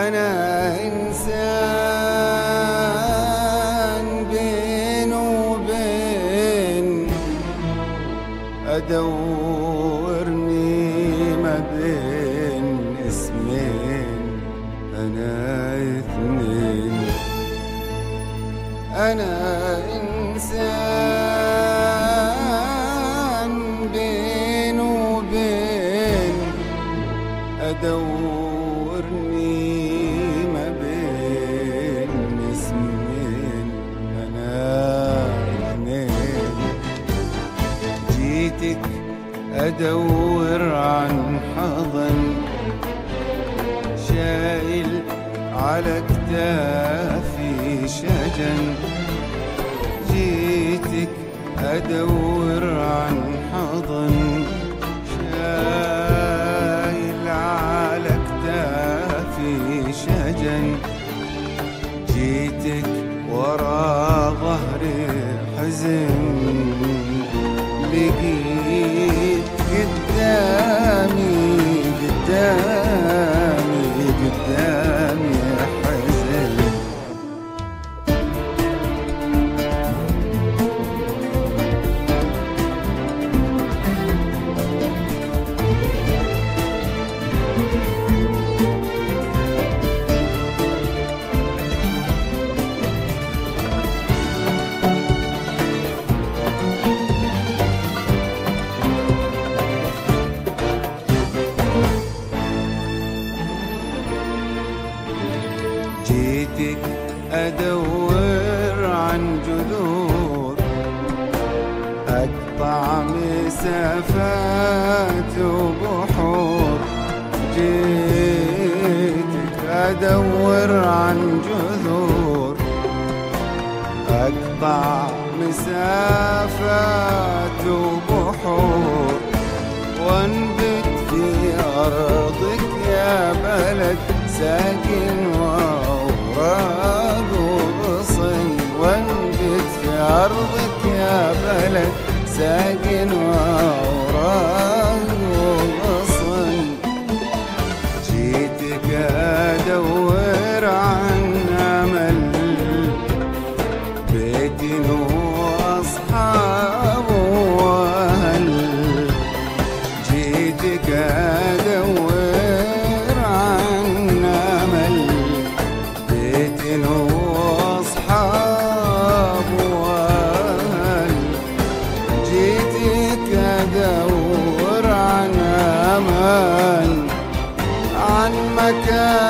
أنا إنسان بين وبين أدورني ما بين اسمين، أنا اثنين. أنا إنسان بين وبين أدورني ما بين اسمين، أنا اثنين. جيتك أدور عن حضن شايل على كتافي شجن، جيتك أدور عن حضن شايل على كتافي شجن، جيتك ورا ظهري حزن، لقيت قدامي حزن. جيتك أدور عن جذور أقطع مسافات وبحور، جيتك أدور عن جذور أقطع مسافات وبحور، وانبت في أرضك يا بلد ساكن وأوراق وغصن، وانبت في أرضك يا بلد ساكن وأوراق وغصن. جيتك أدور عن أمل بيت وأصحاب وأهل، جيتك أدور عن أمل بيت وأصحاب وأهل، جيتك أدور عن أمان، عن مكان